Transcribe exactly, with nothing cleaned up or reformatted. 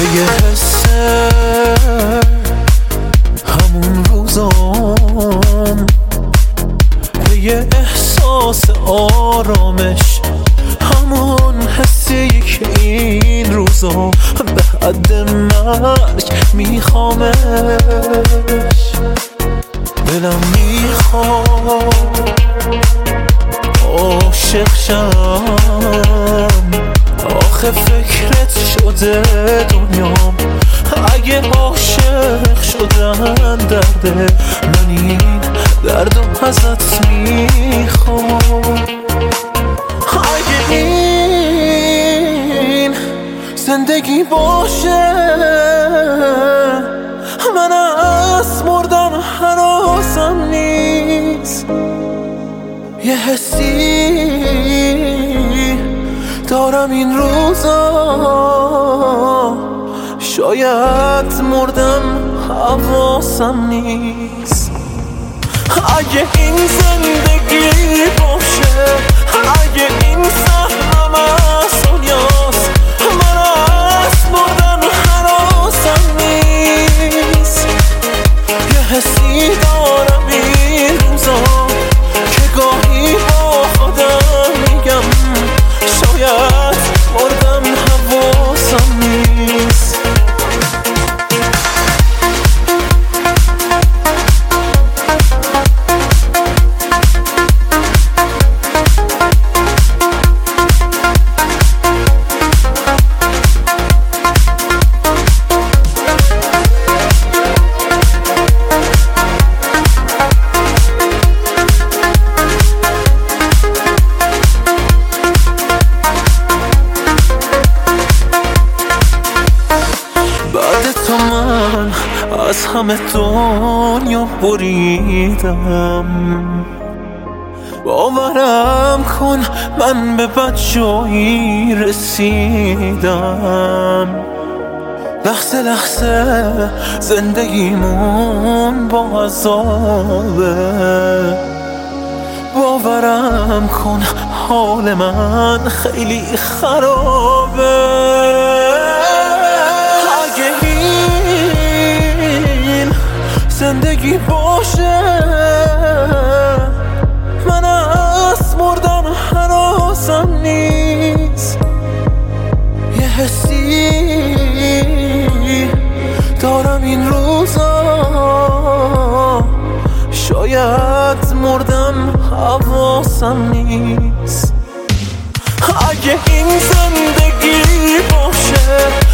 یه حسه همون روزام، به یه احساس آرامش، همون حسی که این روزا به حد مرگ میخوامش. دلم میخواد عاشق شم، آخه فکرت شده دنیام. اگه عاشق شدن درده، من این دردو ازت میخوام. اگه این زندگی باشه، من از مردن هنوزم نیست. یه حسی دارم این روزا، شاید مردم حواسم نیست. اگه این زندگی باشه، اگه این سهمم از دنیاست، من از مردن هنوزم نیست. یه حسی دارم این روزا که گاهی با خودم میگم شاید مردم حواسم نیست. از همه دنیا بریدم، باورم کن من به بدجایی رسیدم. لحظه لحظه زندگیمون با عذابه، باورم کن حال من خیلی خرابه. زندگی باشه، من از مردن هنوزم نیست. یه حسی دارم این روزا، شاید مردم حواسم نیست. اگه این زندگی باشه،